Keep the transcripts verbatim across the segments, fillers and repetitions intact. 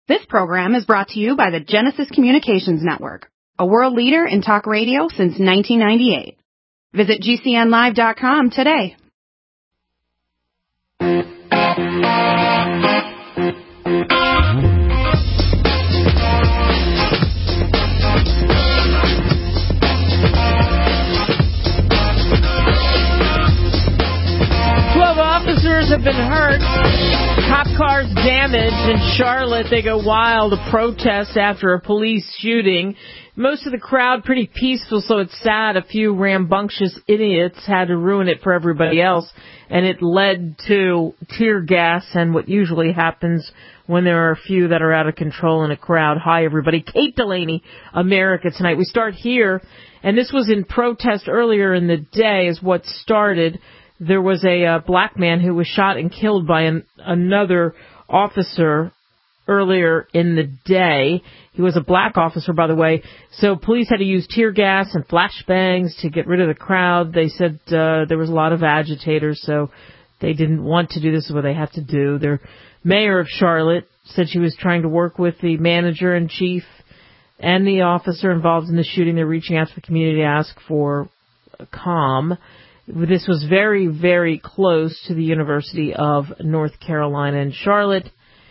This program is brought to you by the Genesis Communications Network, a world leader in talk radio since nineteen ninety-eight. Visit G C N live dot com today. Twelve officers have been hurt. Cop cars damaged in Charlotte. They go wild to protest after a police shooting. Most of the crowd pretty peaceful, so it's sad. A few rambunctious idiots had to ruin it for everybody else, and it led to tear gas and what usually happens when there are a few that are out of control in a crowd. Hi, everybody. Kate Delaney, America Tonight. We start here, and this was in protest earlier in the day is what started. There was a uh, black man who was shot and killed by an, another officer earlier in the day. He was a black officer, by the way. So police had to use tear gas and flashbangs to get rid of the crowd. They said uh, there was a lot of agitators, so they didn't want to do this. Is what they have to do. Their mayor of Charlotte said she was trying to work with the manager and chief and the officer involved in the shooting. They're reaching out to the community to ask for calm. This was very, very close to the University of North Carolina in Charlotte,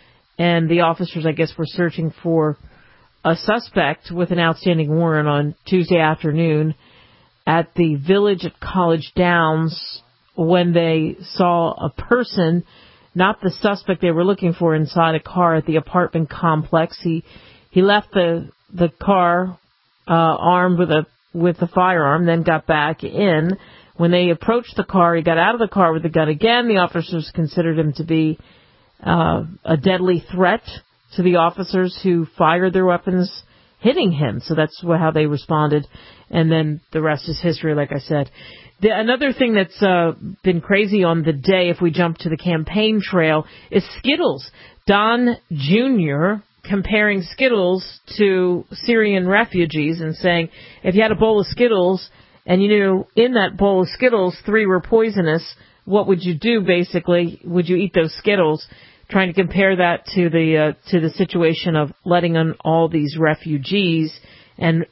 and the officers, I guess, were searching for a suspect with an outstanding warrant on Tuesday afternoon at the Village at College Downs when they saw a person, not the suspect they were looking for, inside a car at the apartment complex. He he left the the car uh, armed with a with a firearm, then got back in. When they approached the car, he got out of the car with the gun again. The officers considered him to be uh, a deadly threat to the officers who fired their weapons, hitting him. So that's how they responded. And then the rest is history, like I said. The, another thing that's uh, been crazy on the day, if we jump to the campaign trail, is Skittles. Don Junior comparing Skittles to Syrian refugees and saying, if you had a bowl of Skittles and you knew in that bowl of Skittles three were poisonous, what would you do, basically? Would you eat those Skittles? Trying to compare that to the uh, to the situation of letting in all these refugees and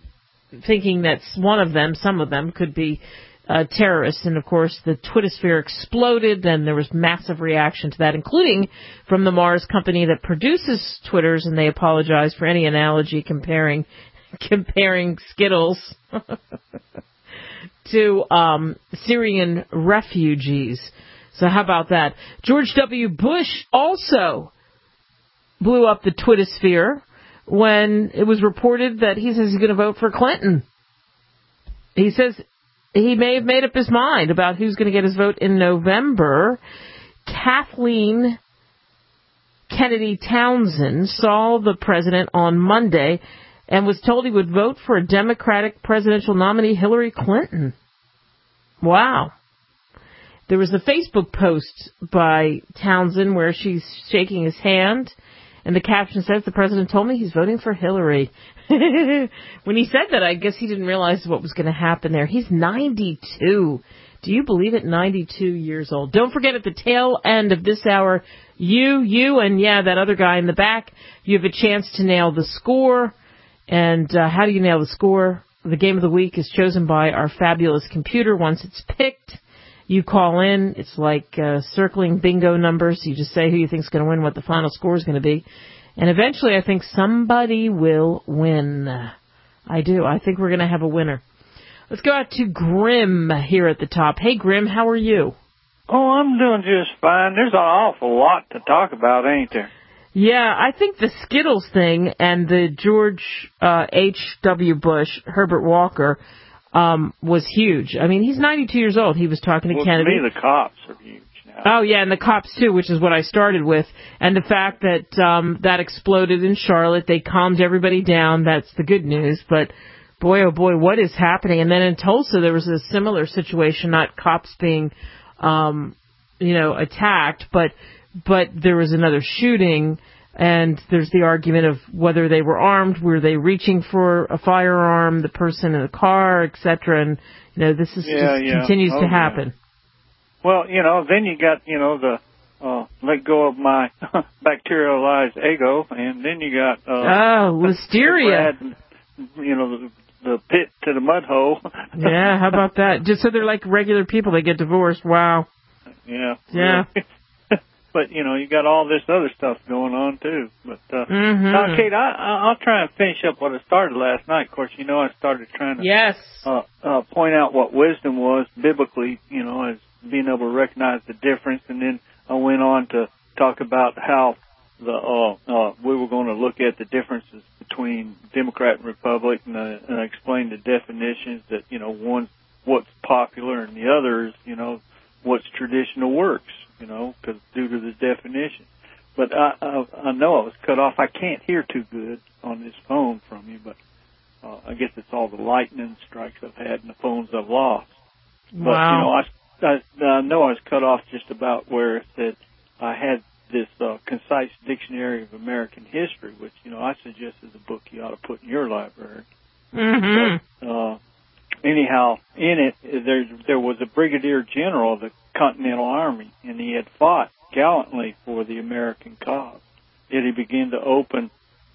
thinking that one of them, some of them, could be uh, terrorists. And, of course, the Twittersphere exploded, and there was massive reaction to that, including from the Mars company that produces Twitters, and they apologized for any analogy comparing comparing Skittles to um, Syrian refugees. So how about that? George W. Bush also blew up the Twittersphere when it was reported that he says he's going to vote for Clinton. He says he may have made up his mind about who's going to get his vote in November. Kathleen Kennedy Townsend saw the president on Monday and was told he would vote for a Democratic presidential nominee, Hillary Clinton. Wow. There was a Facebook post by Townsend where she's shaking his hand, and the caption says, the president told me he's voting for Hillary. When he said that, I guess he didn't realize what was going to happen there. He's ninety-two. Do you believe it? ninety-two years old. Don't forget, at the tail end of this hour, you, you, and yeah, that other guy in the back, you have a chance to nail the score. And uh, how do you nail the score? The game of the week is chosen by our fabulous computer. Once it's picked, you call in. It's like uh, circling bingo numbers. You just say who you think is going to win, what the final score is going to be. And eventually, I think somebody will win. I do. I think we're going to have a winner. Let's go out to Grim here at the top. Hey, Grim, how are you? Oh, I'm doing just fine. There's an awful lot to talk about, ain't there? Yeah, I think the Skittles thing and the George uh, H W. Bush, Herbert Walker, um, was huge. I mean, he's ninety-two years old. He was talking to well, Kennedy. To me, the cops are huge now. Oh, yeah, and the cops, too, which is what I started with. And the fact that um, that exploded in Charlotte, they calmed everybody down. That's the good news. But, boy, oh, boy, what is happening? And then in Tulsa, there was a similar situation, not cops being, um, you know, attacked, but but there was another shooting, and there's the argument of whether they were armed, were they reaching for a firearm, the person in the car, et cetera. And, you know, this is yeah, just yeah. continues oh, to happen. Yeah. Well, you know, then you got, you know, the uh, let go of my bacterialized ego, and then you got uh, oh, listeria. Brad, you know, the, the pit to the mud hole. Yeah, how about that? Just so they're like regular people, they get divorced. Wow. Yeah. Yeah. But, you know, you got all this other stuff going on, too. But, uh, mm-hmm. now, Kate, I, I'll try and finish up what I started last night. Of course, you know, I started trying to yes. uh, uh, point out what wisdom was biblically, you know, as being able to recognize the difference. And then I went on to talk about how the uh, uh, we were going to look at the differences between Democrat and Republic, and, uh, and I explained the definitions that, you know, one's what's popular and the other is, you know, what's traditional works. You know, because due to the definition. But I, I, I know I was cut off. I can't hear too good on this phone from you, but uh, I guess it's all the lightning strikes I've had and the phones I've lost. Wow. But, you know, I, I, I know I was cut off just about where it said I had this uh, concise dictionary of American history, which, you know, I suggest is a book you ought to put in your library. Mm-hmm. But, uh, anyhow, in it, there, there was a brigadier general of the Continental Army, and he had fought gallantly for the American cause. Yet he began to open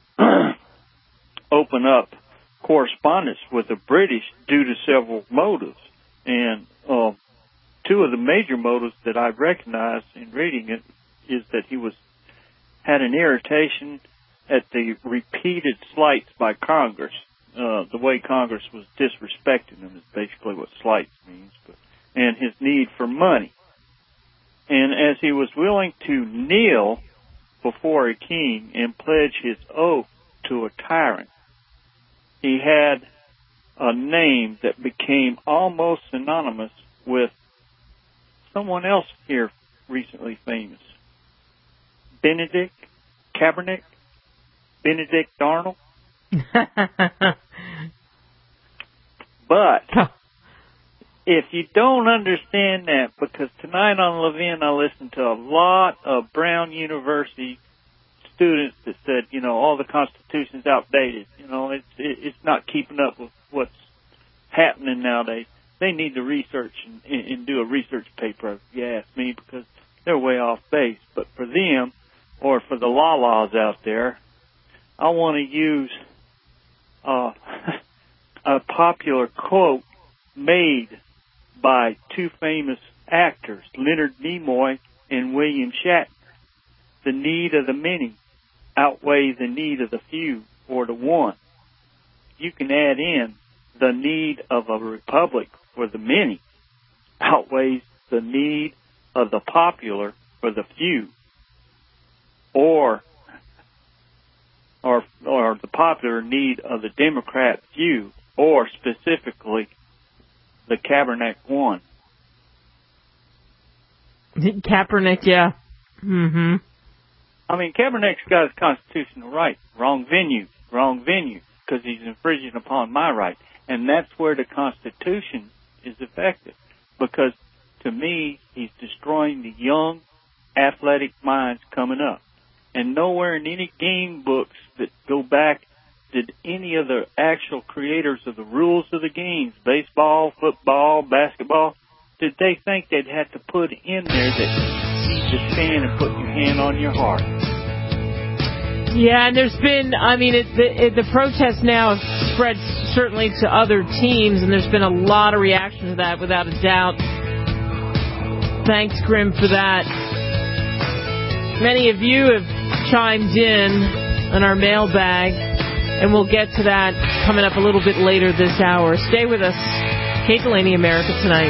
open up correspondence with the British due to several motives. And uh, two of the major motives that I recognized in reading it is that he was had an irritation at the repeated slights by Congress. Uh, the way Congress was disrespecting him is basically what slights means, but, and his need for money. And as he was willing to kneel before a king and pledge his oath to a tyrant, he had a name that became almost synonymous with someone else here recently famous. Benedict Kaepernick, Benedict Arnold. But if you don't understand that, because tonight on Levin I listened to a lot of Brown University students that said, you know, all the Constitution's outdated. You know, it's it's not keeping up with what's happening nowadays. They need to research and, and do a research paper, if you ask me, because they're way off base. But for them, or for the la-las out there, I want to use uh, a popular quote made by two famous actors, Leonard Nimoy and William Shatner. The need of the many outweighs the need of the few or the one. You can add in the need of a republic for the many outweighs the need of the popular for the few, or or or the popular need of the Democrat few, or specifically the Kaepernick one. Kaepernick, yeah. Mm-hmm. I mean, Kaepernick's got his constitutional right. Wrong venue, wrong venue, because he's infringing upon my right. And that's where the Constitution is effective, because to me, he's destroying the young, athletic minds coming up. And nowhere in any game books that go back did any of the actual creators of the rules of the games, baseball, football, basketball, did they think they'd have to put in there that you need to stand and put your hand on your heart? Yeah, and there's been, I mean, it, the, it, the protest now spread certainly to other teams, and there's been a lot of reaction to that, without a doubt. Thanks, Grim, for that. Many of you have chimed in on our mailbag, and we'll get to that coming up a little bit later this hour. Stay with us. Kate Delaney, America Tonight.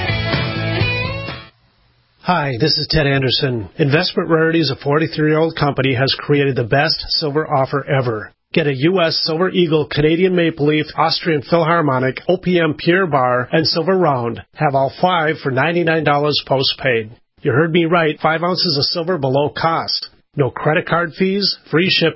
Hi, this is Ted Anderson. Investment Rarities, a forty-three-year-old company, has created the best silver offer ever. Get a U S Silver Eagle, Canadian Maple Leaf, Austrian Philharmonic, O P M Pure Bar, and Silver Round. Have all five for ninety-nine dollars postpaid. You heard me right, five ounces of silver below cost. No credit card fees, free shipping.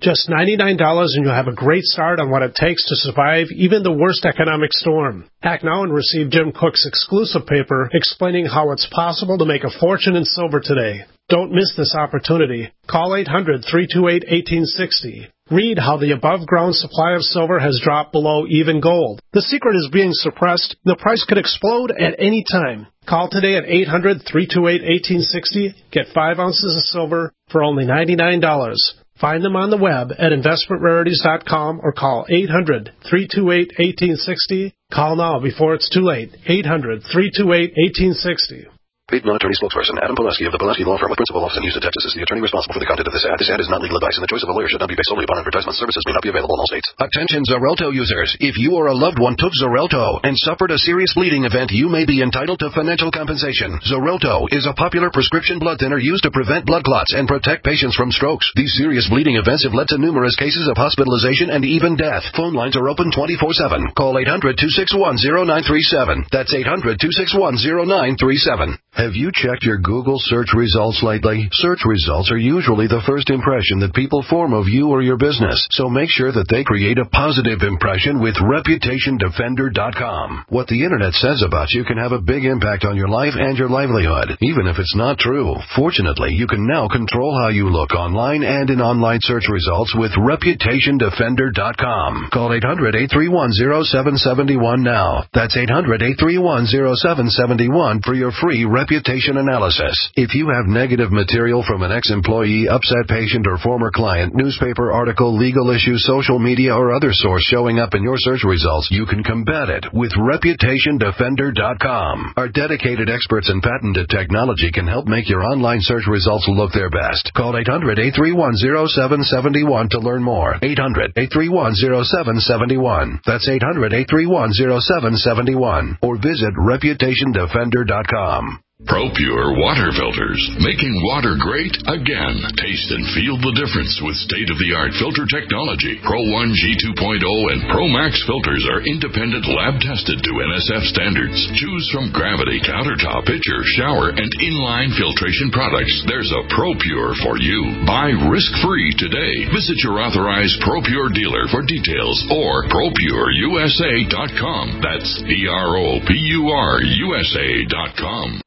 Just ninety-nine dollars and you'll have a great start on what it takes to survive even the worst economic storm. Act now and receive Jim Cook's exclusive paper explaining how it's possible to make a fortune in silver today. Don't miss this opportunity. Call eight hundred, three two eight, one eight six zero. Read how the above-ground supply of silver has dropped below even gold. The secret is being suppressed. The price could explode at any time. Call today at eight hundred, three two eight, one eight six zero. Get five ounces of silver for only ninety-nine dollars. Find them on the web at investment rarities dot com or call eight hundred, three two eight, one eight six zero. Call now before it's too late. eight hundred, three two eight, one eight six zero. Paid non-attorney spokesperson Adam Poleski of the Poleski Law Firm with principal office in Houston, Texas is the attorney responsible for the content of this ad. This ad is not legal advice, and the choice of a lawyer should not be based solely upon advertisement. Services may not be available in all states. Attention Xarelto users. If you or a loved one took Xarelto and suffered a serious bleeding event, you may be entitled to financial compensation. Xarelto is a popular prescription blood thinner used to prevent blood clots and protect patients from strokes. These serious bleeding events have led to numerous cases of hospitalization and even death. Phone lines are open twenty-four seven. Call eight hundred, two six one, zero nine three seven. That's eight hundred, two six one, zero nine three seven. Have you checked your Google search results lately? Search results are usually the first impression that people form of you or your business, so make sure that they create a positive impression with reputation defender dot com. What the internet says about you can have a big impact on your life and your livelihood, even if it's not true. Fortunately, you can now control how you look online and in online search results with reputation defender dot com. Call eight hundred, eight three one, zero seven seven one now. That's eight hundred, eight three one, zero seven seven one for your free reputation analysis. If you have negative material from an ex-employee, upset patient, or former client, newspaper article, legal issue, social media, or other source showing up in your search results, you can combat it with reputation defender dot com. Our dedicated experts in patented technology can help make your online search results look their best. Call eight hundred, eight three one, zero seven seven one to learn more. eight hundred, eight three one, zero seven seven one. That's eight hundred, eight three one, zero seven seven one. Or visit reputation defender dot com. ProPure water filters, making water great again. Taste and feel the difference with state-of-the-art filter technology. Pro one G two point oh and Pro Max filters are independent lab-tested to N S F standards. Choose from Gravity, Countertop, Pitcher, Shower, and Inline filtration products. There's a ProPure for you. Buy risk-free today. Visit your authorized ProPure dealer for details or pro pure U S A dot com. That's P R O P U R U S A dot com.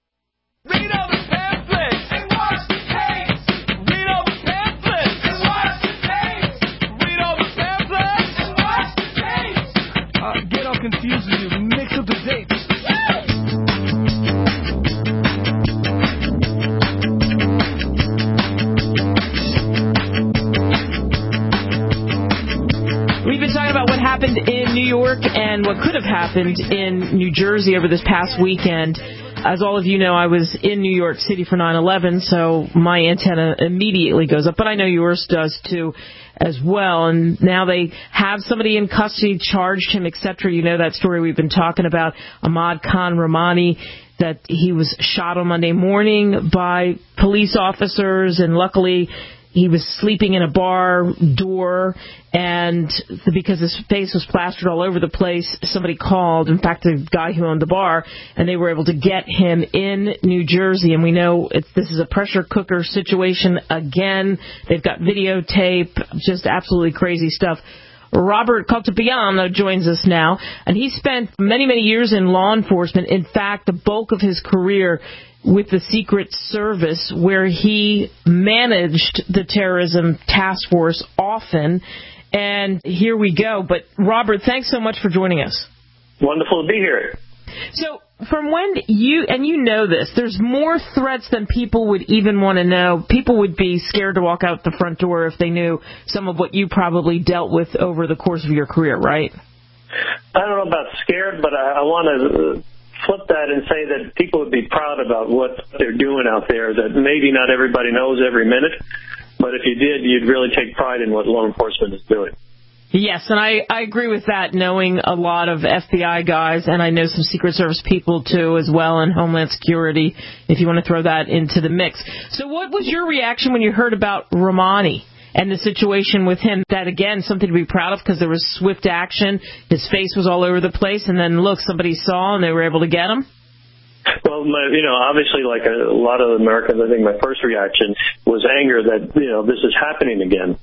Read all the pamphlets and watch the tapes. Read all the pamphlets and watch the tapes. Read all the pamphlets and watch the tapes. Uh, get all confused with you. Mix up the dates. We've been talking about what happened in New York and what could have happened in New Jersey over this past weekend. As all of you know, I was in New York City for nine eleven, so my antenna immediately goes up. But I know yours does, too, as well. And now they have somebody in custody, charged him, et cetera. You know that story we've been talking about, Ahmad Khan Rahmani, that he was shot on Monday morning by police officers, and luckily he was sleeping in a bar door, and because his face was plastered all over the place, somebody called, in fact, the guy who owned the bar, and they were able to get him in New Jersey. And we know it's, this is a pressure cooker situation again. They've got videotape, just absolutely crazy stuff. Robert Caltabiano joins us now, and he spent many, many years in law enforcement. In fact, the bulk of his career with the Secret Service, where he managed the terrorism task force often. And here we go. But, Robert, thanks so much for joining us. Wonderful to be here. So, from when you, and you know this, there's more threats than people would even want to know. People would be scared to walk out the front door if they knew some of what you probably dealt with over the course of your career, right? I don't know about scared, but I, I want to flip that and say that people would be proud about what they're doing out there, that maybe not everybody knows every minute, but if you did, you'd really take pride in what law enforcement is doing. Yes, and I, I agree with that, knowing a lot of F B I guys, and I know some Secret Service people, too, as well, and Homeland Security, if you want to throw that into the mix. So what was your reaction when you heard about Rahmani and the situation with him? That, again, something to be proud of because there was swift action. His face was all over the place, and then, look, somebody saw and they were able to get him? Well, my, you know, obviously, like a, a lot of Americans, I think my first reaction was anger that, you know, this is happening again. In,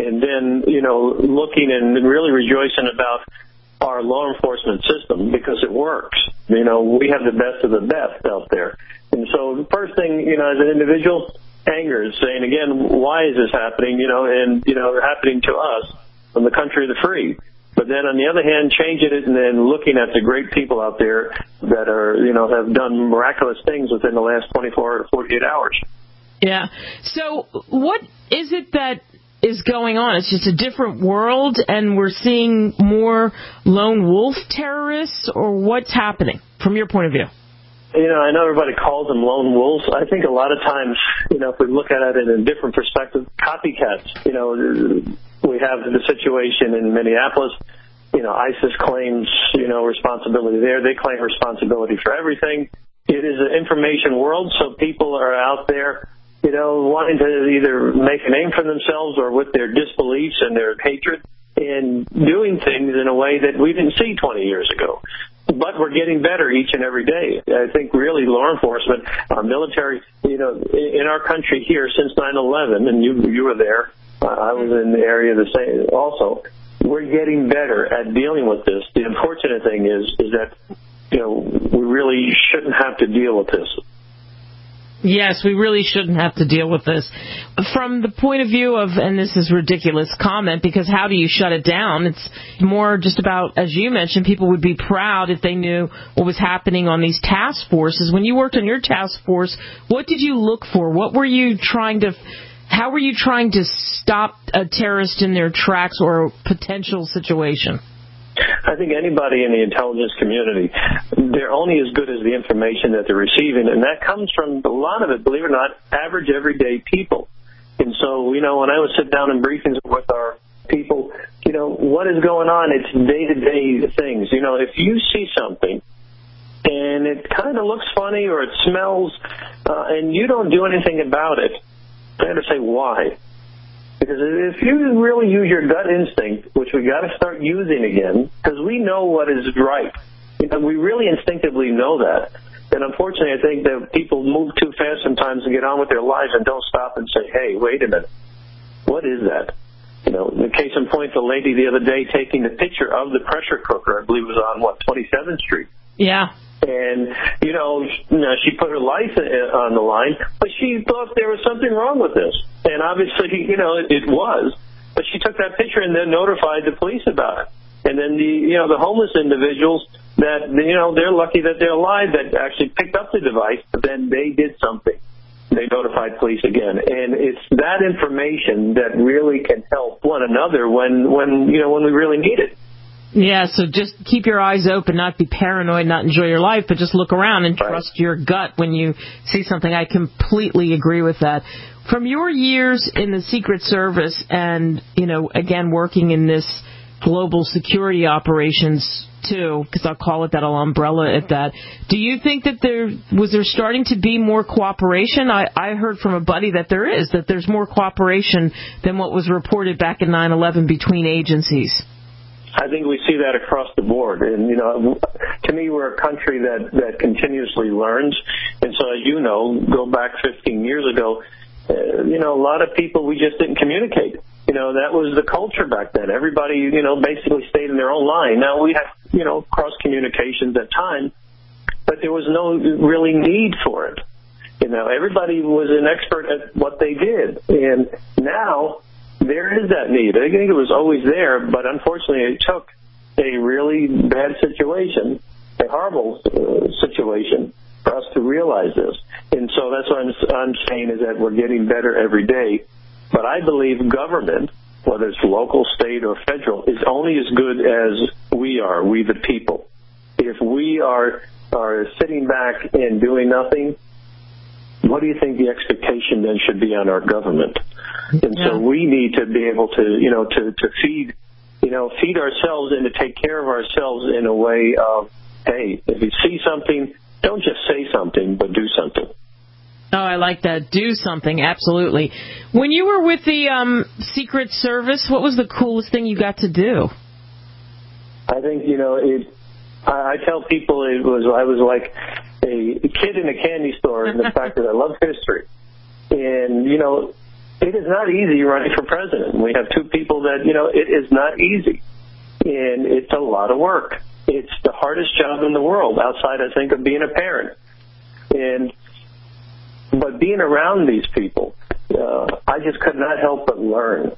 and then, you know, looking and really rejoicing about our law enforcement system because it works. You know, we have the best of the best out there. And so the first thing, you know, as an individual, anger is saying, again, why is this happening, you know, and, you know, happening to us from the country of the free. But then on the other hand, changing it and then looking at the great people out there that are, you know, have done miraculous things within the last twenty-four to forty-eight hours. Yeah. So what is it that is going on? It's just a different world, and we're seeing more lone wolf terrorists, or what's happening from your point of view? You know, I know everybody calls them lone wolves. I think a lot of times, you know, if we look at it in a different perspective, copycats. You know, we have the situation in Minneapolis. You know, ISIS claims, you know, responsibility there. They claim responsibility for everything. It is an information world, so people are out there, you know, wanting to either make a name for themselves or with their disbeliefs and their hatred and doing things in a way that we didn't see twenty years ago. But we're getting better each and every day. I think really law enforcement, our military, you know, in our country here since nine eleven, and you you were there, uh, I was in the area the same also, we're getting better at dealing with this. The unfortunate thing is, is that, you know, we really shouldn't have to deal with this. Yes, we really shouldn't have to deal with this. From the point of view of, and this is a ridiculous comment, because how do you shut it down? It's more just about, as you mentioned, people would be proud if they knew what was happening on these task forces. When you worked on your task force, what did you look for? What were you trying to, how were you trying to stop a terrorist in their tracks or a potential situation? I think anybody in the intelligence community, they're only as good as the information that they're receiving, and that comes from a lot of it, believe it or not, average everyday people. And so, you know, when I would sit down in briefings with our people, you know, what is going on? It's day-to-day things. You know, if you see something and it kind of looks funny or it smells uh, and you don't do anything about it, I have to say why. Because if you really use your gut instinct, which we got to start using again, because we know what is right, you know, we really instinctively know that. And unfortunately, I think that people move too fast sometimes to get on with their lives and don't stop and say, "Hey, wait a minute, what is that?" You know, the case in point, the lady the other day taking the picture of the pressure cooker, I believe it was on what twenty-seventh Street. Yeah. And, you know, you know, she put her life on the line, but she thought there was something wrong with this. And obviously, you know, it, it was. But she took that picture and then notified the police about it. And then, the you know, the homeless individuals that, you know, they're lucky that they're alive that actually picked up the device, but then they did something. They notified police again. And it's that information that really can help one another when, when you know, when we really need it. Yeah, so just keep your eyes open, not be paranoid, not enjoy your life, but just look around and trust your gut when you see something. I completely agree with that. From your years in the Secret Service and, you know, again, working in this global security operations too, because I'll call it that, I'll umbrella it that, do you think that there was there starting to be more cooperation? I, I heard from a buddy that there is, that there's more cooperation than what was reported back in nine eleven between agencies. I think we see that across the board. And, you know, to me, we're a country that, that continuously learns. And so, as you know, go back fifteen years ago, uh, you know, a lot of people, we just didn't communicate. You know, that was the culture back then. Everybody, you know, basically stayed in their own line. Now, we have, you know, cross communications at times, but there was no really need for it. You know, everybody was an expert at what they did. And now there is that need. I think it was always there, but unfortunately it took a really bad situation, a horrible uh, situation, for us to realize this. And so that's what I'm, I'm saying is that we're getting better every day. But I believe government, whether it's local, state, or federal, is only as good as we are, we the people. If we are are sitting back and doing nothing, what do you think the expectation then should be on our government? And yeah. so we need to be able to, you know, to, to feed, you know, feed ourselves and to take care of ourselves in a way of, hey, if you see something, don't just say something, but do something. Oh, I like that. Do something, absolutely. When you were with the um, Secret Service, what was the coolest thing you got to do? I think, you know, it. I, I tell people it was I was like a kid in a candy store in the fact that I love history. And, you know, it is not easy running for president. We have two people that, you know, it is not easy. And it's a lot of work. It's the hardest job in the world, outside, I think, of being a parent. And but being around these people, uh, I just could not help but learn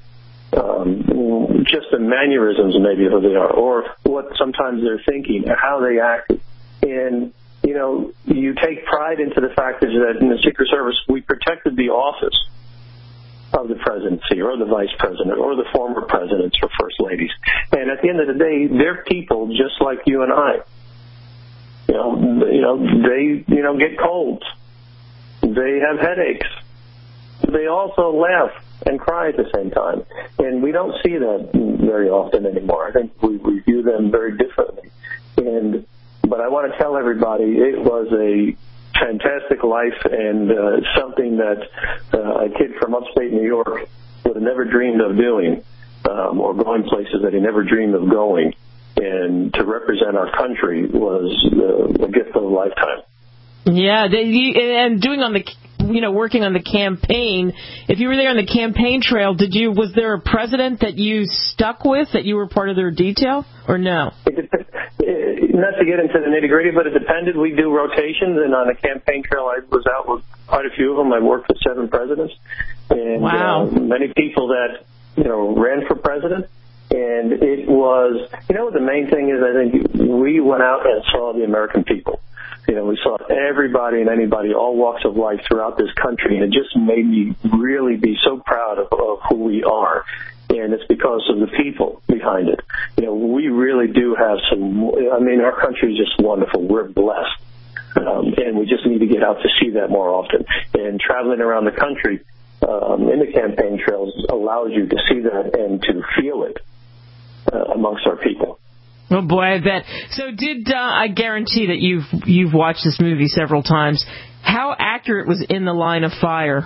um, just the mannerisms maybe of who they are, or what sometimes they're thinking, or how they act. And, you know, you take pride into the fact that in the Secret Service, we protected the office of the presidency or the vice president or the former presidents or first ladies. And at the end of the day, they're people just like you and I. You know, you know, they, you know, get colds. They have headaches. They also laugh and cry at the same time. And we don't see that very often anymore. I think we, we view them very differently. And, but I want to tell everybody it was a fantastic life, and uh, something that uh, a kid from upstate New York would have never dreamed of doing, um, or going places that he never dreamed of going. And to represent our country was uh, a gift of a lifetime. Yeah, they, you, and doing on the, you know, working on the campaign. If you were there on the campaign trail, did you? Was there a president that you stuck with, that you were part of their detail, or no? It dep- not to get into the nitty gritty, but it depended. We do rotations, and on the campaign trail, I was out with quite a few of them. I worked with seven presidents, and wow. uh, many people that, you know, ran for president. And it was, you know, the main thing is, I think we went out and saw the American people. You know, we saw everybody and anybody, all walks of life throughout this country, and it just made me really be so proud of, of who we are. And it's because of the people behind it. You know, we really do have some, I mean, our country is just wonderful. We're blessed. Um, and we just need to get out to see that more often. And traveling around the country um, in the campaign trails allows you to see that and to feel it uh, amongst our people. Oh boy, I bet. So did uh, I guarantee that you've you've watched this movie several times? How accurate was In the Line of Fire?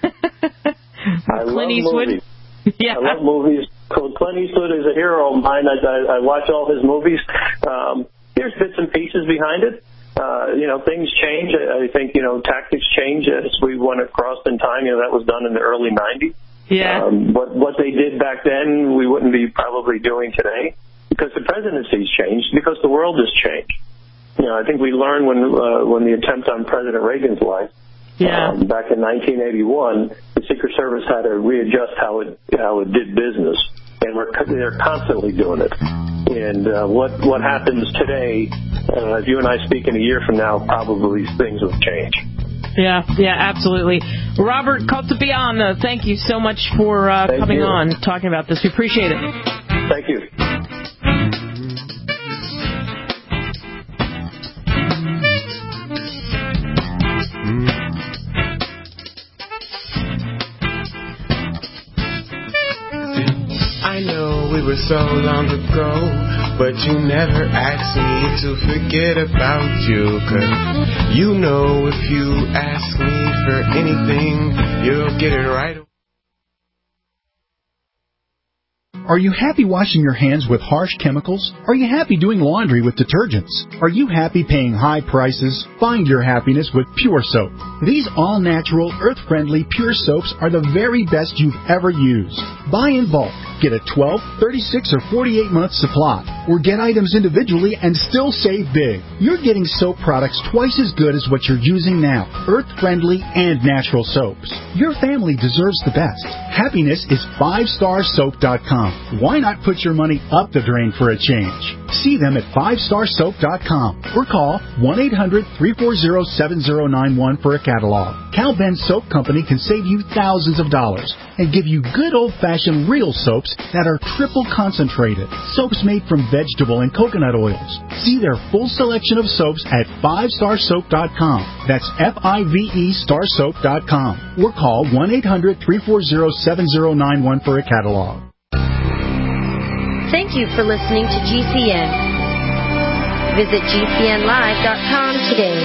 I Clint love Eastwood? movies. Yeah. I love movies. Clint Eastwood is a hero of mine. I, I, I watch all his movies. Um, there's bits and pieces behind it. Uh, you know, things change. I, I think, you know, tactics change as we went across in time. You know, that was done in the early nineties. Yeah. Um, what, what they did back then, we wouldn't be probably doing today, because the presidency's changed, because the world has changed. You know, I think we learned when uh, when the attempt on President Reagan's life, yeah. um, back in nineteen eighty-one, the Secret Service had to readjust how it how it did business, and we're they're constantly doing it. And uh, what what happens today, uh, if you and I speak in a year from now, probably things will change. Yeah, yeah, absolutely. Robert Caltabiano, thank you so much for uh, coming you. on, talking about this. We appreciate it. Thank you. I know we were so long ago, but you never asked me to forget about you. Cause you know if you ask me for anything, you'll get it right away. Are you happy washing your hands with harsh chemicals? Are you happy doing laundry with detergents? Are you happy paying high prices? Find your happiness with Pure Soap. These all-natural, earth-friendly Pure Soaps are the very best you've ever used. Buy in bulk. Get a twelve, thirty-six, or forty-eight month supply. Or get items individually and still save big. You're getting soap products twice as good as what you're using now. Earth-friendly and natural soaps. Your family deserves the best. Happiness is five star soap dot com. Why not put your money up the drain for a change? See them at five star soap dot com or call one eight hundred, three four zero, seven zero nine one for a catalog. Cal Ben Soap Company can save you thousands of dollars and give you good old-fashioned real soaps that are triple concentrated. Soaps made from vegetable and coconut oils. See their full selection of soaps at five star soap dot com. That's F I V E star soap dot com. Or call one eight hundred, three four zero, seven zero nine one for a catalog. Thank you for listening to G C N. Visit G C N live dot com today.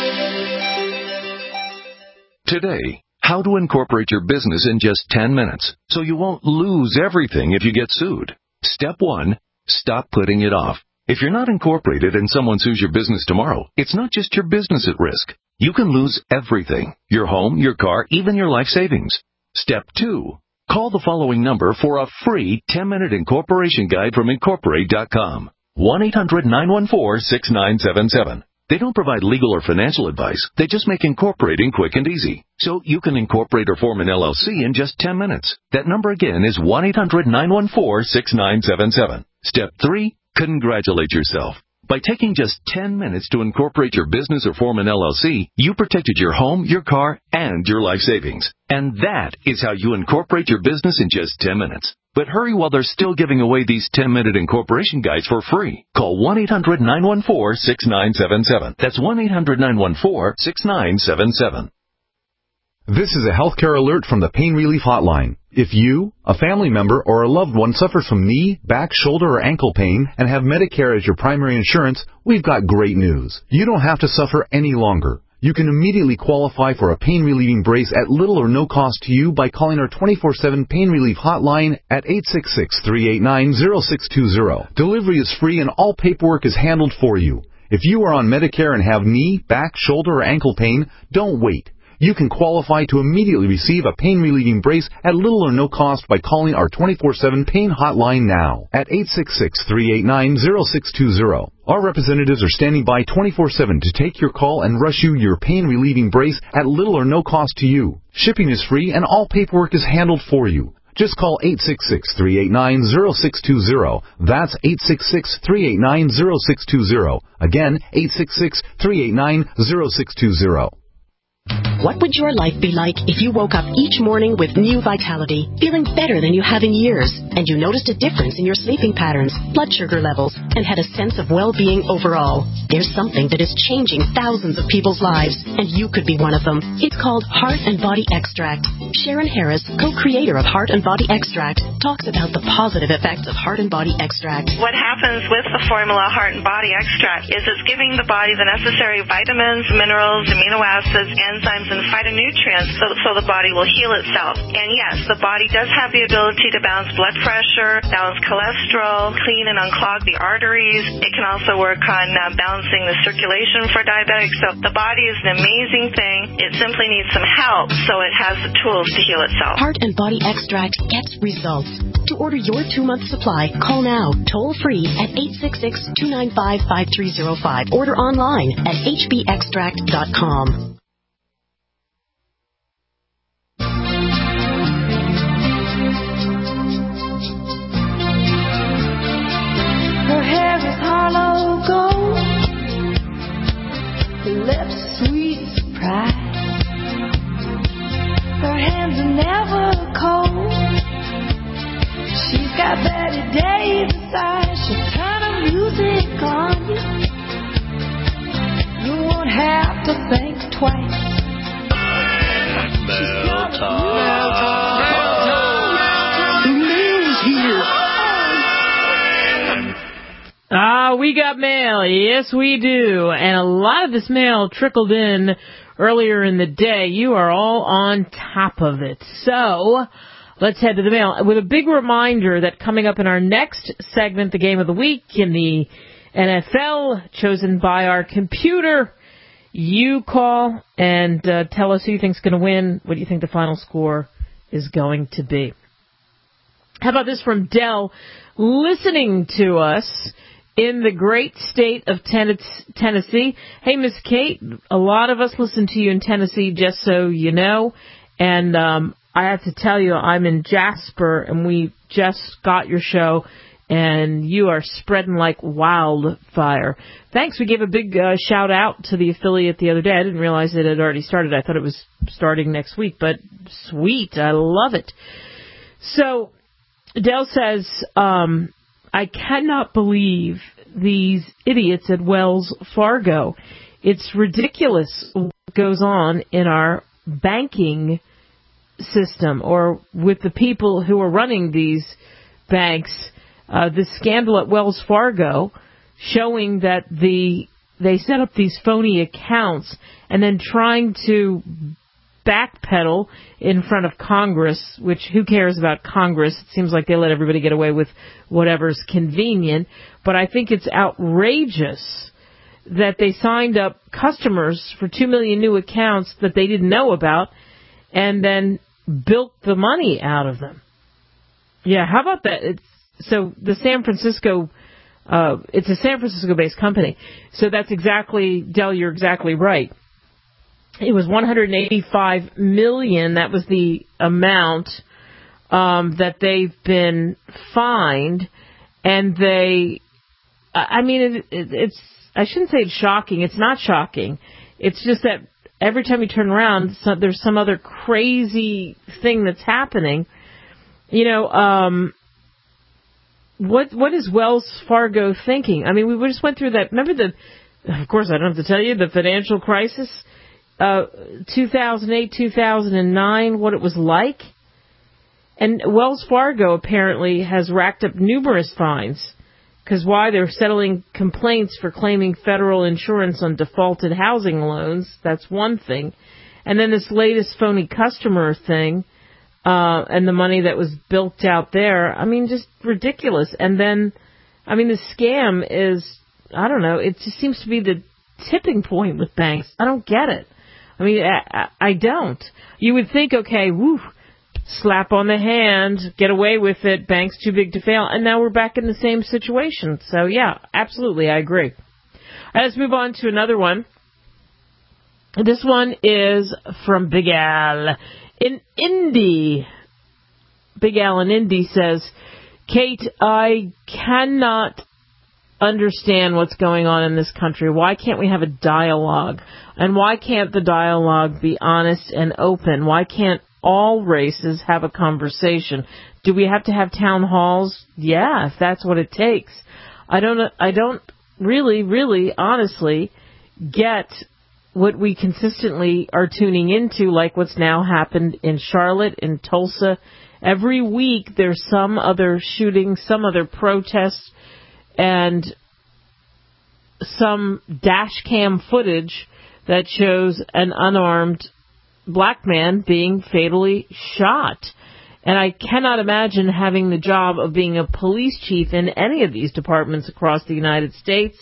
Today, how to incorporate your business in just ten minutes so you won't lose everything if you get sued. Step one, stop putting it off. If you're not incorporated and someone sues your business tomorrow, it's not just your business at risk. You can lose everything, your home, your car, even your life savings. Step two. Call the following number for a free ten-minute incorporation guide from Incorporate dot com. one eight hundred nine one four six nine seven seven. They don't provide legal or financial advice. They just make incorporating quick and easy. So you can incorporate or form an L L C in just ten minutes. That number again is one eight hundred nine one four six nine seven seven. Step three. Congratulate yourself. By taking just ten minutes to incorporate your business or form an L L C, you protected your home, your car, and your life savings. And that is how you incorporate your business in just ten minutes. But hurry while they're still giving away these ten-minute incorporation guides for free. Call one eight hundred nine one four six nine seven seven. That's one eight hundred nine one four six nine seven seven. This is a healthcare alert from the Pain Relief Hotline. If you, a family member, or a loved one suffers from knee, back, shoulder, or ankle pain and have Medicare as your primary insurance, we've got great news. You don't have to suffer any longer. You can immediately qualify for a pain-relieving brace at little or no cost to you by calling our twenty-four seven Pain Relief Hotline at eight six six, three eight nine, zero six two zero. Delivery is free and all paperwork is handled for you. If you are on Medicare and have knee, back, shoulder, or ankle pain, don't wait. You can qualify to immediately receive a pain-relieving brace at little or no cost by calling our twenty-four seven Pain Hotline now at eight six six, three eight nine, zero six two zero. Our representatives are standing by twenty-four seven to take your call and rush you your pain-relieving brace at little or no cost to you. Shipping is free and all paperwork is handled for you. Just call eight six six, three eight nine, zero six two zero. That's eight six six, three eight nine, zero six two zero. Again, eight six six, three eight nine, zero six two zero. What would your life be like if you woke up each morning with new vitality, feeling better than you have in years, and you noticed a difference in your sleeping patterns, blood sugar levels, and had a sense of well-being overall? There's something that is changing thousands of people's lives, and you could be one of them. It's called Heart and Body Extract. Sharon Harris, co-creator of Heart and Body Extract, talks about the positive effects of Heart and Body Extract. What happens with the formula Heart and Body Extract is it's giving the body the necessary vitamins, minerals, amino acids, enzymes, and phytonutrients so, so the body will heal itself. And yes, the body does have the ability to balance blood pressure, balance cholesterol, clean and unclog the arteries. It can also work on uh, balancing the circulation for diabetics. So the body is an amazing thing. It simply needs some help so it has the tools to heal itself. Heart and Body Extract gets results. To order your two-month supply, call now, toll-free at eight six six, two nine five, five three zero five. Order online at h b extract dot com. Her hair is hollow gold, her lips sweet surprise. Her hands are never cold. She's got Betty Davis eyes. She'll turn her music on you. You won't have to think twice. Mail time. Ah, we got mail. Yes, we do. And a lot of this mail trickled in earlier in the day. You are all on top of it. So let's head to the mail with a big reminder that coming up in our next segment, the Game of the Week in the N F L, chosen by our computer, you call and uh, tell us who you think's going to win, what you think the final score is going to be. How about this from Dell, listening to us in the great state of Tennessee. Hey, Miss Kate, a lot of us listen to you in Tennessee, just so you know. And um, I have to tell you, I'm in Jasper, and we just got your show, and you are spreading like wildfire. Thanks. We gave a big uh, shout-out to the affiliate the other day. I didn't realize it had already started. I thought it was starting next week, but sweet. I love it. So Dell says, um, I cannot believe these idiots at Wells Fargo. It's ridiculous what goes on in our banking system or with the people who are running these banks. Uh, the scandal at Wells Fargo showing that the they set up these phony accounts and then trying to backpedal in front of Congress, which who cares about Congress? It seems like they let everybody get away with whatever's convenient. But I think it's outrageous that they signed up customers for two million new accounts that they didn't know about, and then bilk the money out of them. Yeah, how about that? It's, so the San Francisco, uh, it's a San Francisco-based company. So that's exactly, Del, you're exactly right. It was one hundred eighty-five million dollars. That was the amount um, that they've been fined. And they, I mean, it, it, it's, I shouldn't say it's shocking. It's not shocking. It's just that every time you turn around, so, there's some other crazy thing that's happening. You know, um, what what is Wells Fargo thinking? I mean, we just went through that. Remember the, of course, I don't have to tell you, the financial crisis, uh, two thousand eight, two thousand nine, what it was like. And Wells Fargo apparently has racked up numerous fines. Because why? They're settling complaints for claiming federal insurance on defaulted housing loans. That's one thing. And then this latest phony customer thing, uh, and the money that was bilked out there. I mean, just ridiculous. And then, I mean, the scam is, I don't know, it just seems to be the tipping point with banks. I don't get it. I mean, I, I don't. You would think, okay, woo, slap on the hand, get away with it, bank's too big to fail, and now we're back in the same situation. So, yeah, absolutely, I agree. All right, let's move on to another one. This one is from Big Al in Indy. Big Al in Indy says, Kate, I cannot understand what's going on in this country. Why can't we have a dialogue? And why can't the dialogue be honest and open? Why can't all races have a conversation? Do we have to have town halls? Yeah, if that's what it takes. I don't I don't really, really, honestly get what we consistently are tuning into, like what's now happened in Charlotte, in Tulsa. Every week there's some other shooting, some other protest, and some dash cam footage that shows an unarmed black man being fatally shot. And I cannot imagine having the job of being a police chief in any of these departments across the United States.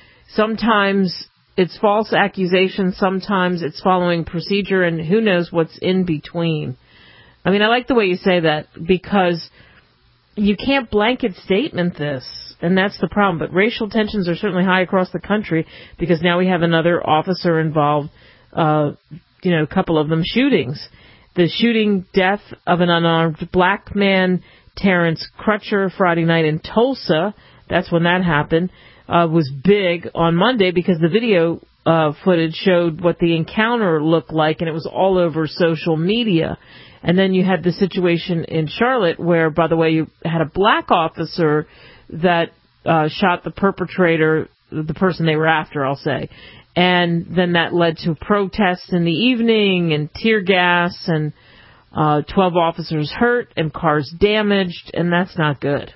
Sometimes it's false accusations, sometimes it's following procedure, and who knows what's in between. I mean, I like the way you say that, because you can't blanket statement this, and that's the problem. But racial tensions are certainly high across the country, because now we have another officer involved, uh, you know, a couple of them shootings. The shooting death of an unarmed black man, Terrence Crutcher, Friday night in Tulsa, that's when that happened, uh, was big on Monday because the video uh, footage showed what the encounter looked like, and it was all over social media. And then you had the situation in Charlotte where, by the way, you had a black officer that uh, shot the perpetrator, the person they were after, I'll say. And then that led to protests in the evening and tear gas and uh, twelve officers hurt and cars damaged, and that's not good.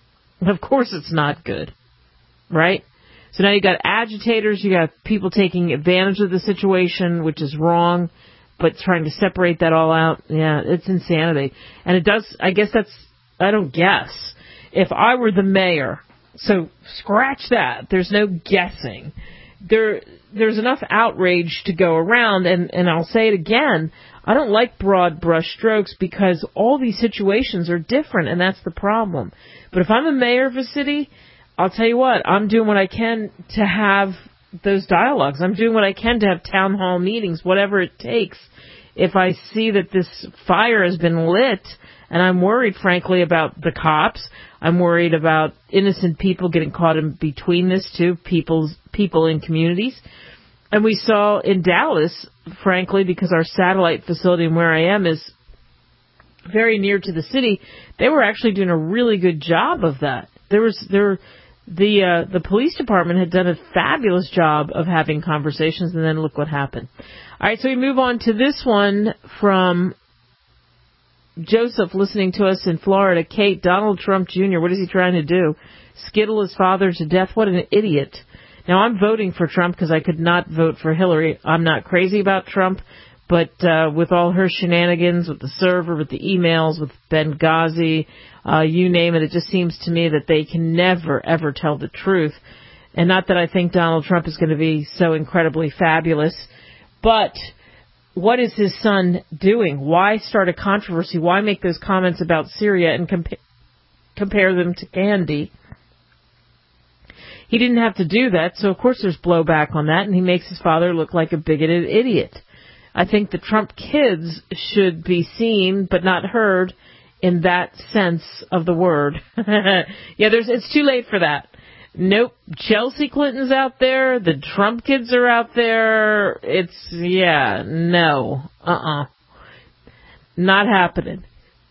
Of course it's not good, right? So now you got agitators, you got people taking advantage of the situation, which is wrong, but trying to separate that all out, yeah, it's insanity. And it does, I guess that's, I don't guess. If I were the mayor, so scratch that, there's no guessing. There, there's enough outrage to go around, and, and I'll say it again, I don't like broad brush strokes because all these situations are different, and that's the problem. But if I'm a mayor of a city, I'll tell you what, I'm doing what I can to have those dialogues. I'm doing what I can to have town hall meetings, whatever it takes. If I see that this fire has been lit, and I'm worried, frankly, about the cops, I'm worried about innocent people getting caught in between this too, people's, people in communities. And we saw in Dallas, frankly, because our satellite facility and where I am is very near to the city, they were actually doing a really good job of that. There was there the uh, the police department had done a fabulous job of having conversations, and then look what happened. All right, so we move on to this one from Joseph, listening to us in Florida. Kate, Donald Trump Junior, what is he trying to do? Skittle his father to death? What an idiot. Now, I'm voting for Trump because I could not vote for Hillary. I'm not crazy about Trump, but uh, with all her shenanigans, with the server, with the emails, with Benghazi, uh, you name it, it just seems to me that they can never, ever tell the truth. And not that I think Donald Trump is going to be so incredibly fabulous, but what is his son doing? Why start a controversy? Why make those comments about Syria and compa- compare them to Candy? He didn't have to do that, so of course there's blowback on that, and he makes his father look like a bigoted idiot. I think the Trump kids should be seen but not heard in that sense of the word. yeah, there's it's too late for that. Nope, Chelsea Clinton's out there, the Trump kids are out there. It's, yeah, no, uh-uh. Not happening.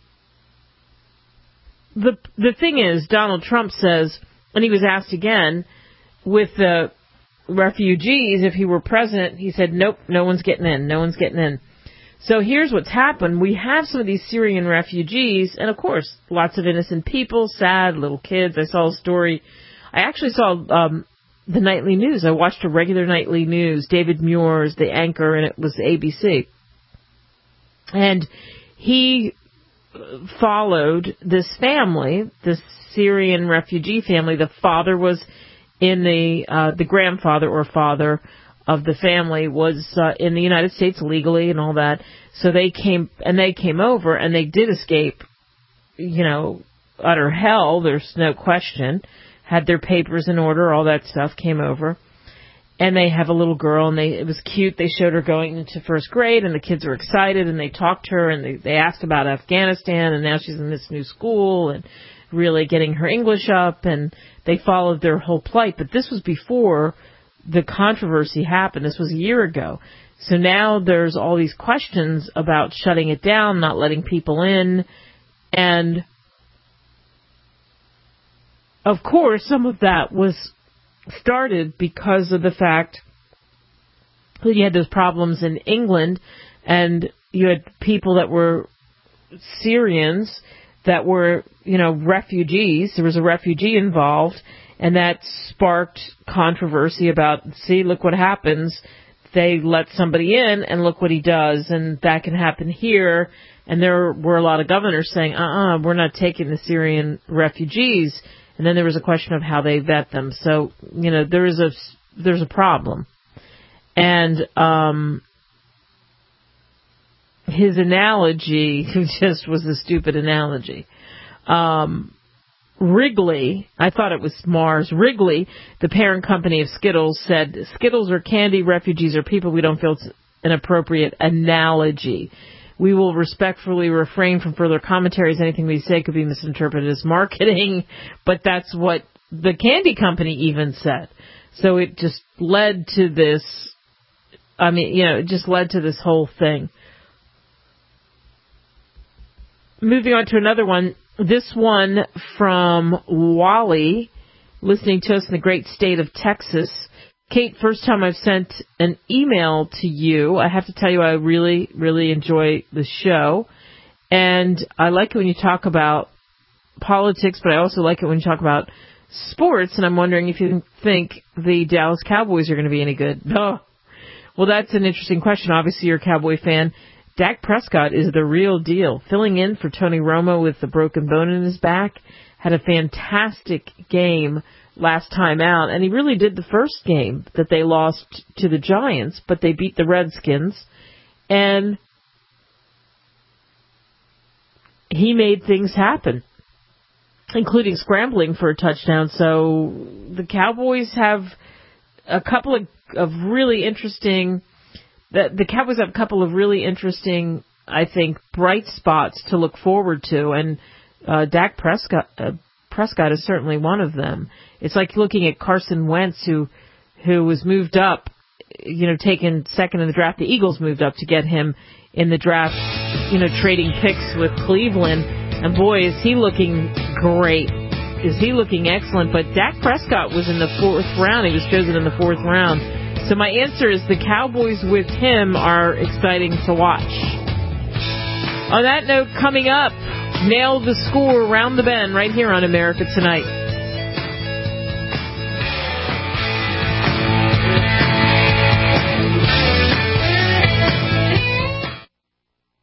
The the thing is, Donald Trump says, and he was asked again, with the refugees, if he were president, he said, nope, no one's getting in, no one's getting in. So here's what's happened. We have some of these Syrian refugees, and of course, lots of innocent people, sad little kids. I saw a story. I actually saw um, the nightly news. I watched a regular nightly news. David Muir is the anchor, and it was A B C. And he followed this family, this Syrian refugee family. The father was in the, uh, the grandfather or father of the family was uh, in the United States legally and all that. So they came, and they came over, and they did escape, you know, utter hell. There's no question. Had their papers in order, all that stuff, came over. And they have a little girl, and they it was cute. They showed her going into first grade, and the kids were excited, and they talked to her, and they, they asked about Afghanistan, and now she's in this new school, and really getting her English up, and they followed their whole plight. But this was before the controversy happened. This was a year ago. So now there's all these questions about shutting it down, not letting people in, and of course, some of that was started because of the fact that you had those problems in England, and you had people that were Syrians that were, you know, refugees. There was a refugee involved, and that sparked controversy about, see, look what happens. They let somebody in, and look what he does, and that can happen here. And there were a lot of governors saying, uh-uh, we're not taking the Syrian refugees. And then there was a question of how they vet them. So, you know, there is a, there's a problem. And um, his analogy just was a stupid analogy. Um, Wrigley, I thought it was Mars. Wrigley, the parent company of Skittles, said, Skittles or candy refugees are people we don't feel it's an appropriate analogy. We will respectfully refrain from further commentaries. Anything we say could be misinterpreted as marketing, but that's what the candy company even said. So it just led to this, I mean, you know, it just led to this whole thing. Moving on to another one. This one from Wally, listening to us in the great state of Texas. Kate, first time I've sent an email to you. I have to tell you I really, really enjoy the show. And I like it when you talk about politics, but I also like it when you talk about sports. And I'm wondering if you think the Dallas Cowboys are going to be any good. Oh, well, that's an interesting question. Obviously, you're a Cowboy fan. Dak Prescott is the real deal. Filling in for Tony Romo with the broken bone in his back. Had a fantastic game last time out, and he really did the first game that they lost to the Giants, but they beat the Redskins, and he made things happen, including scrambling for a touchdown. So the Cowboys have a couple of, of really interesting, the, the Cowboys have a couple of really interesting, I think, bright spots to look forward to, and uh, Dak Prescott, uh, Prescott is certainly one of them. It's like looking at Carson Wentz, who who was moved up, you know, taken second in the draft. The Eagles moved up to get him in the draft, you know, trading picks with Cleveland. And boy, is he looking great. Is he looking excellent. But Dak Prescott was in the fourth round. He was chosen in the fourth round. So my answer is the Cowboys with him are exciting to watch. On that note, coming up, nail the score around the bend right here on America Tonight.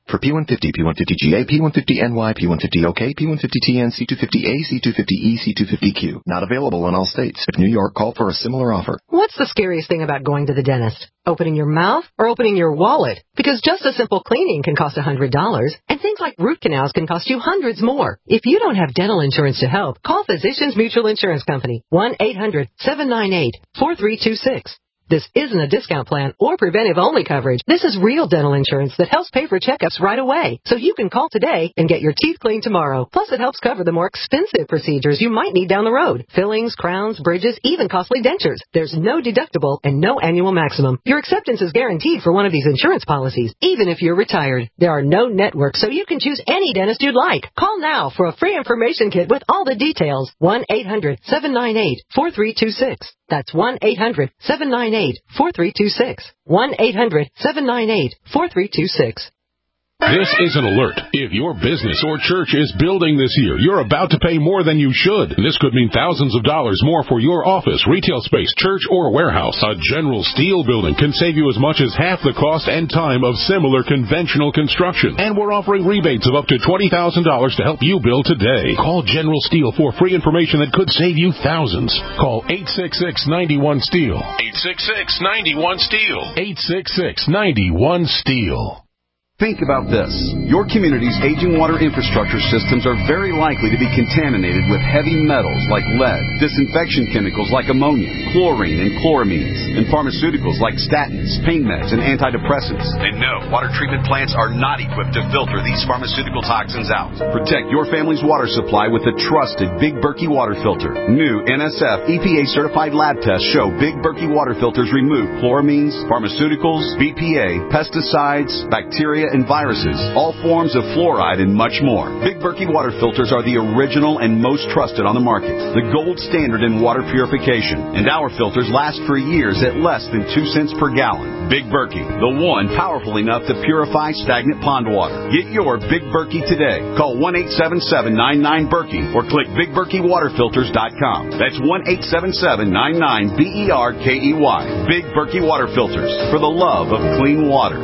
For P one fifty, P one fifty G A, P one fifty N Y, P one fifty O K, P one fifty T N, C two fifty A, C two fifty E, C two fifty Q. Not available in all states. If New York, call for a similar offer. What's the scariest thing about going to the dentist? Opening your mouth or opening your wallet? Because just a simple cleaning can cost one hundred dollars, and things like root canals can cost you hundreds more. If you don't have dental insurance to help, call Physicians Mutual Insurance Company, one eight hundred seven nine eight four three two six. This isn't a discount plan or preventive-only coverage. This is real dental insurance that helps pay for checkups right away. So you can call today and get your teeth cleaned tomorrow. Plus, it helps cover the more expensive procedures you might need down the road. Fillings, crowns, bridges, even costly dentures. There's no deductible and no annual maximum. Your acceptance is guaranteed for one of these insurance policies, even if you're retired. There are no networks, so you can choose any dentist you'd like. Call now for a free information kit with all the details. one eight hundred seven nine eight four three two six. That's one eight hundred seven nine eight four three two six. one eight hundred seven nine eight four three two six. This is an alert. If your business or church is building this year, you're about to pay more than you should. This could mean thousands of dollars more for your office, retail space, church, or warehouse. A General Steel building can save you as much as half the cost and time of similar conventional construction. And we're offering rebates of up to twenty thousand dollars to help you build today. Call General Steel for free information that could save you thousands. Call eight six six, nine one, STEEL. eight six six, nine one, STEEL. eight six six, nine one, STEEL. Think about this. Your community's aging water infrastructure systems are very likely to be contaminated with heavy metals like lead, disinfection chemicals like ammonia, chlorine and chloramines, and pharmaceuticals like statins, pain meds, and antidepressants. And no, water treatment plants are not equipped to filter these pharmaceutical toxins out. Protect your family's water supply with the trusted Big Berkey water filter. New N S F E P A certified lab tests show Big Berkey water filters remove chloramines, pharmaceuticals, B P A, pesticides, bacteria, and viruses, all forms of fluoride, and much more. Big Berkey water filters are the original and most trusted on the market, the gold standard in water purification, and our filters last for years at less than two cents per gallon. Big Berkey, the one powerful enough to purify stagnant pond water. Get your Big Berkey today. Call one eight seven seven, nine nine, Berkey or click big berkey water filters dot com. That's one eight seven seven, nine nine, B E R K E Y. Big Berkey water filters, for the love of clean water.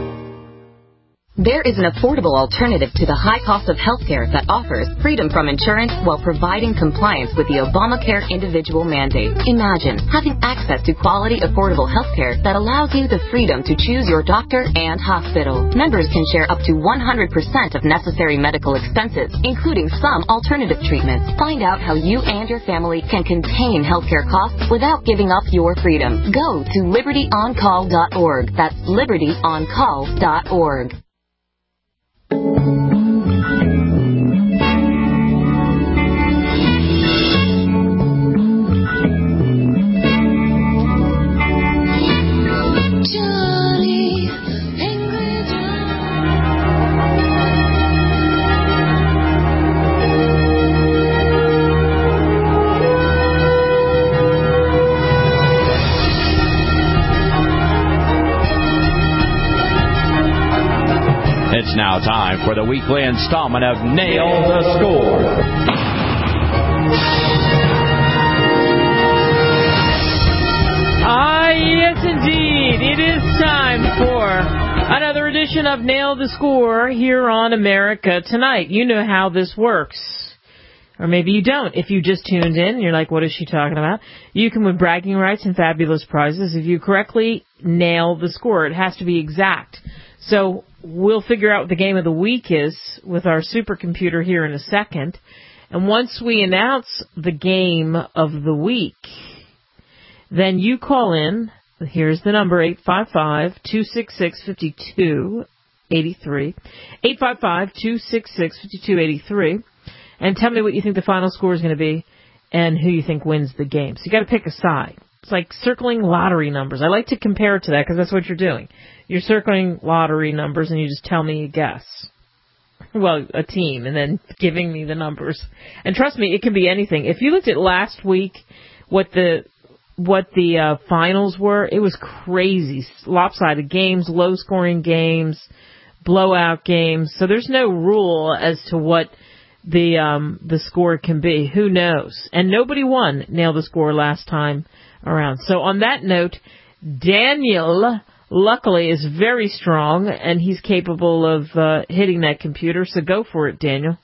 There is an affordable alternative to the high cost of healthcare that offers freedom from insurance while providing compliance with the Obamacare individual mandate. Imagine having access to quality, affordable healthcare that allows you the freedom to choose your doctor and hospital. Members can share up to one hundred percent of necessary medical expenses, including some alternative treatments. Find out how you and your family can contain healthcare costs without giving up your freedom. Go to liberty on call dot org. That's liberty on call dot org. It's now time for the weekly installment of Nail the Score. Ah, yes, indeed. It is time for another edition of Nail the Score here on America Tonight. You know how this works. Or maybe you don't. If you just tuned in, you're like, what is she talking about? You can win bragging rights and fabulous prizes if you correctly nail the score. It has to be exact. So we'll figure out what the game of the week is with our supercomputer here in a second. And once we announce the game of the week, then you call in. Here's the number, eight five five, two six six, five two eight three. eight five five, two six six, five two eight three. And tell me what you think the final score is going to be and who you think wins the game. So you got to pick a side. It's like circling lottery numbers. I like to compare it to that because that's what you're doing. You're circling lottery numbers and you just tell me a guess. Well, a team, and then giving me the numbers. And trust me, it can be anything. If you looked at last week, what the what the uh, finals were, it was crazy. Lopsided games, low-scoring games, blowout games. So there's no rule as to what the um, the score can be. Who knows? And nobody won Nail the Score last time around. So on that note, Daniel luckily is very strong, and he's capable of uh, hitting that computer. So go for it, Daniel.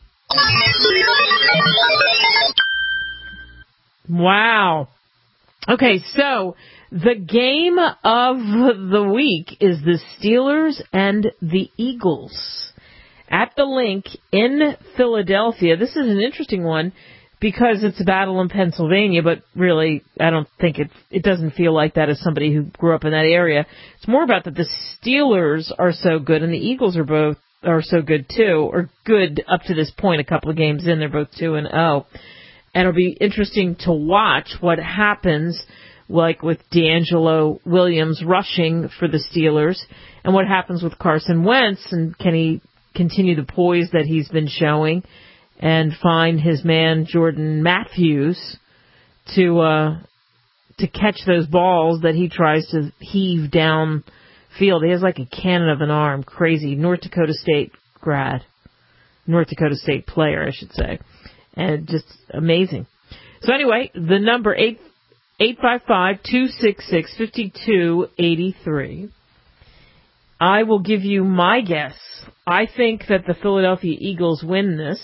Wow. Okay, so the game of the week is the Steelers and the Eagles at the Link in Philadelphia. This is an interesting one because it's a battle in Pennsylvania, but really, I don't think it it doesn't feel like that as somebody who grew up in that area. It's more about that the Steelers are so good and the Eagles are both are so good too, or good up to this point. A couple of games in, they're both two and oh. And it'll be interesting to watch what happens, like with D'Angelo Williams rushing for the Steelers, and what happens with Carson Wentz, and can he continue the poise that he's been showing and find his man Jordan Matthews to uh, to catch those balls that he tries to heave down field. He has like a cannon of an arm, crazy. North Dakota State grad, North Dakota State player, I should say. And just amazing. So anyway, the number eight eight five five two six six five two eight three. I will give you my guess. I think that the Philadelphia Eagles win this,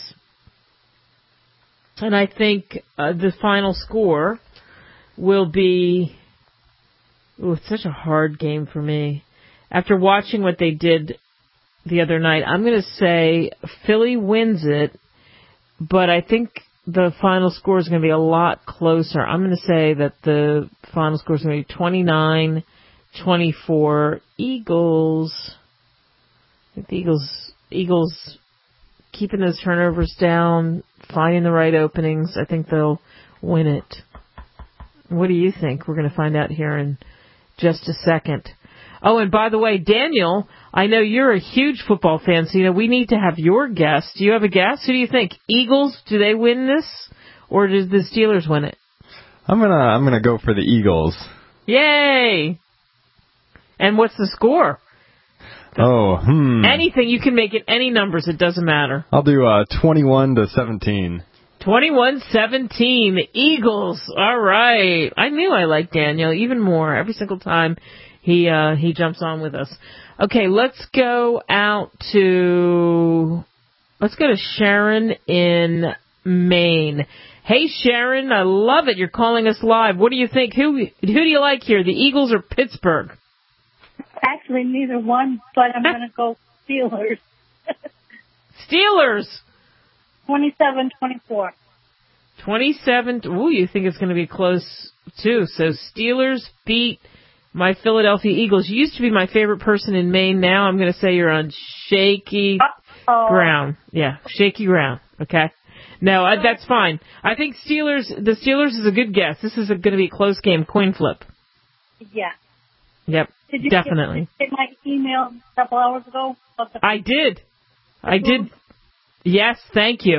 and I think uh, the final score will be. Ooh, it's such a hard game for me. After watching what they did the other night, I'm going to say Philly wins it. But I think the final score is going to be a lot closer. I'm going to say that the final score is going to be twenty-nine twenty-four Eagles. I think the Eagles, Eagles keeping those turnovers down, finding the right openings. I think they'll win it. What do you think? We're going to find out here in just a second. Oh, and by the way, Daniel, I know you're a huge football fan, so you know we need to have your guess. Do you have a guess? Who do you think? Eagles, do they win this, or does the Steelers win it? I'm gonna I'm gonna go for the Eagles. Yay! And what's the score? Oh, hmm. Anything, you can make it any numbers. It doesn't matter. I'll do uh twenty-one to seventeen. twenty-one seventeen, Eagles. All right. I knew I liked Daniel even more every single time he uh, he jumps on with us. Okay, let's go out to let's go to Sharon in Maine. Hey Sharon, I love it. You're calling us live. What do you think? Who who do you like here? The Eagles or Pittsburgh? Actually, neither one, but I'm going to go Steelers. Steelers. twenty-seven twenty-four. twenty-seven. Ooh, you think it's going to be close, too. So Steelers beat my Philadelphia Eagles. You used to be my favorite person in Maine. Now I'm going to say you're on shaky Uh-oh. ground. Yeah, shaky ground. Okay. No, I, that's fine. I think Steelers, the Steelers is a good guess. This is going to be a close game, coin flip. Yeah. Yep, did you definitely. Get my email a couple hours ago? I did. I did. Yes, thank you.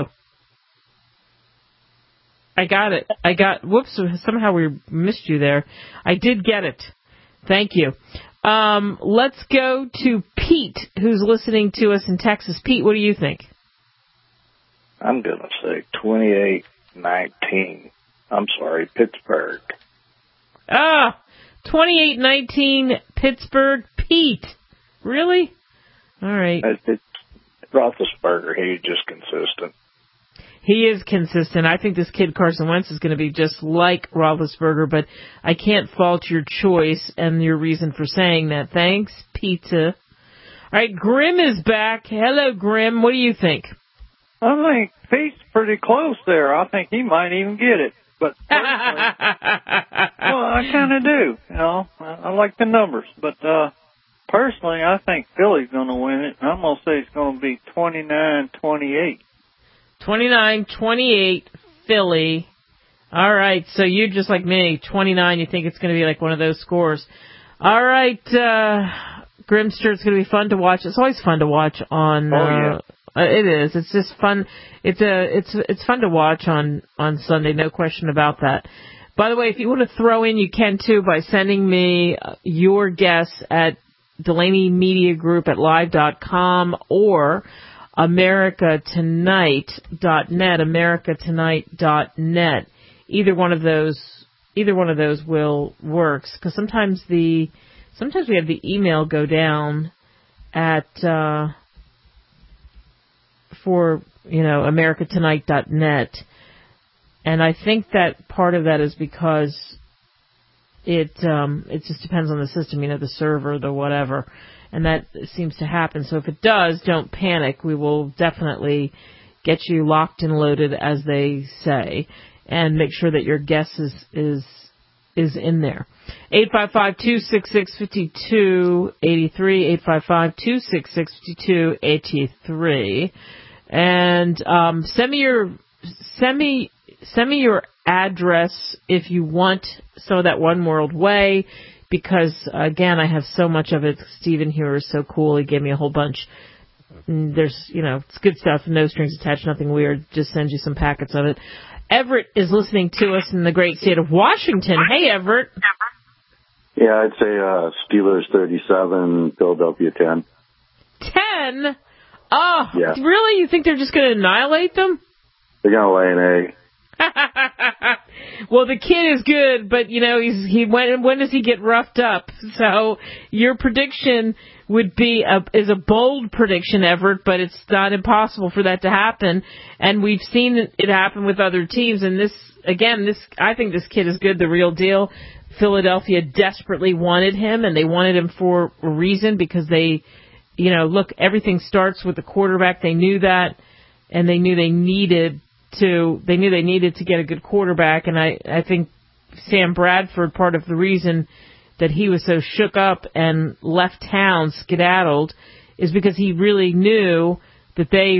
I got it. I got, whoops, somehow we missed you there. I did get it. Thank you. Um, let's go to Pete, who's listening to us in Texas. Pete, what do you think? I'm going to say twenty-eight nineteen. I'm sorry, Pittsburgh. Ah, twenty-eight nineteen Pittsburgh. Pete, really? All right. It's Roethlisberger. He's just consistent. He is consistent. I think this kid Carson Wentz is going to be just like Roethlisberger, but I can't fault your choice and your reason for saying that. Thanks, Pizza. All right, Grim is back. Hello, Grim. What do you think? I think Pete's pretty close there. I think he might even get it. But personally, well, I kind of do. You know, I, I like the numbers, but uh, personally, I think Philly's going to win it. I'm going to say it's going to be twenty-nine twenty-eight. twenty-nine twenty-eight Philly. All right, so you just like me, twenty-nine, you think it's going to be like one of those scores. All right, uh, Grimster, it's going to be fun to watch. It's always fun to watch on... Oh, yeah. Uh, it is. It's just fun. It's a. It's it's fun to watch on, on Sunday, no question about that. By the way, if you want to throw in, you can too by sending me your guess at Delaney Media Group at live dot com or America Tonight dot net, America Tonight dot net. Either one of those, either one of those will works because sometimes the sometimes we have the email go down at uh, for you know America Tonight dot net, and I think that part of that is because it um, it just depends on the system, you know, the server, the whatever, and that seems to happen. So if it does, don't panic. We will definitely get you locked and loaded, as they say, and make sure that your guess is is is in there. eight five five, two six six, five two eight three, eight five five, two six six, five two eight three. And um, send me your send me send me your address if you want some of that One World Way, because again, I have so much of it. Stephen here is so cool. He gave me a whole bunch. And there's, you know, it's good stuff, no strings attached, nothing weird. Just send you some packets of it. Everett is listening to us in the great state of Washington. Hey, Everett. Yeah, I'd say uh, Steelers thirty-seven, Philadelphia ten. ten? Oh, yeah. Really? You think they're just going to annihilate them? They're going to lay an egg. Well, the kid is good, but, you know, he's he when, when does he get roughed up? So your prediction would be a, is a bold prediction, Everett, but it's not impossible for that to happen. And we've seen it happen with other teams. And this, again, this I think this kid is good, the real deal. Philadelphia desperately wanted him, and they wanted him for a reason, because they, you know, look, everything starts with the quarterback. They knew that, and they knew they needed to, they knew they needed to get a good quarterback. And I, I think Sam Bradford, part of the reason that he was so shook up and left town, skedaddled, is because he really knew that they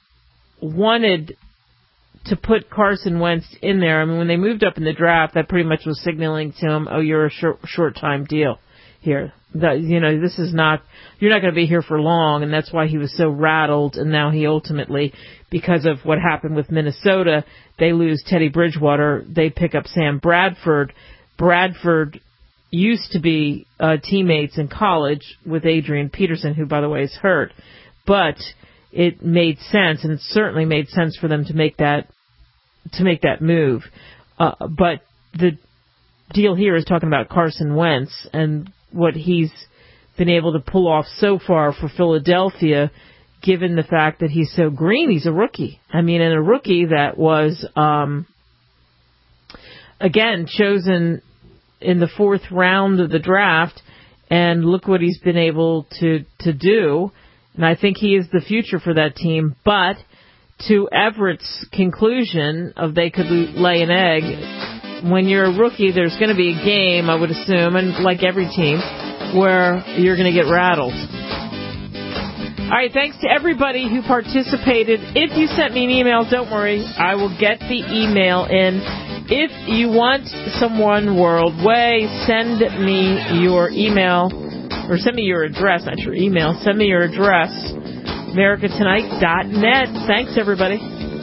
wanted to put Carson Wentz in there. I mean, when they moved up in the draft, that pretty much was signaling to him, oh, you're a short, short-time deal here. That, you know, this is not, you're not going to be here for long, and that's why he was so rattled. And now he ultimately, because of what happened with Minnesota, they lose Teddy Bridgewater. They pick up Sam Bradford. Bradford used to be uh, teammates in college with Adrian Peterson, who, by the way, is hurt. But it made sense, and it certainly made sense for them to make that to make that move. Uh, but the deal here is talking about Carson Wentz and what he's been able to pull off so far for Philadelphia, given the fact that he's so green. He's a rookie. I mean, and a rookie that was, um, again, chosen in the fourth round of the draft, and look what he's been able to, to do. And I think he is the future for that team. But to Everett's conclusion of they could lay an egg, when you're a rookie, there's going to be a game, I would assume, and like every team, where you're going to get rattled. All right, thanks to everybody who participated. If you sent me an email, don't worry, I will get the email in. If you want some One World Way, send me your email, or send me your address, not your email. Send me your address, America Tonight dot net. Thanks, everybody.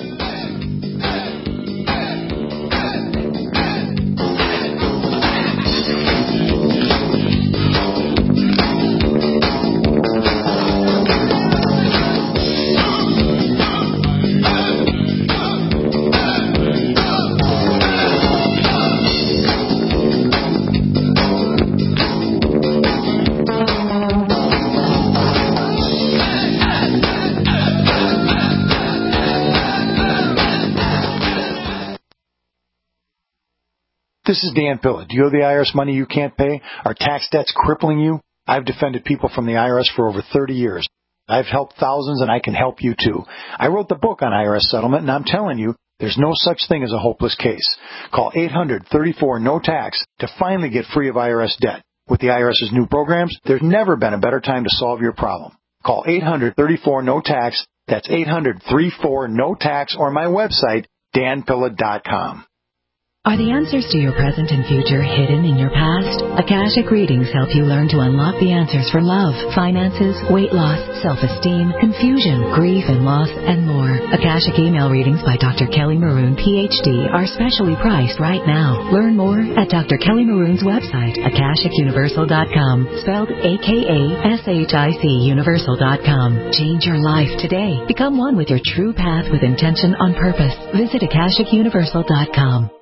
This is Dan Pilla. Do you owe the I R S money you can't pay? Are tax debts crippling you? I've defended people from the I R S for over thirty years. I've helped thousands, and I can help you too. I wrote the book on I R S settlement, and I'm telling you, there's no such thing as a hopeless case. Call eight hundred, thirty-four, no tax to finally get free of I R S debt. With the IRS's new programs, there's never been a better time to solve your problem. Call eight hundred, thirty-four, no tax. That's eight hundred, thirty-four, no tax, or my website, dan pilla dot com. Are the answers to your present and future hidden in your past? Akashic Readings help you learn to unlock the answers for love, finances, weight loss, self-esteem, confusion, grief and loss, and more. Akashic Email Readings by Doctor Kelly Maroon, P H D, are specially priced right now. Learn more at Doctor Kelly Maroon's website, akashic universal dot com, spelled A K A S H I C universal dot com. Change your life today. Become one with your true path with intention on purpose. Visit akashic universal dot com.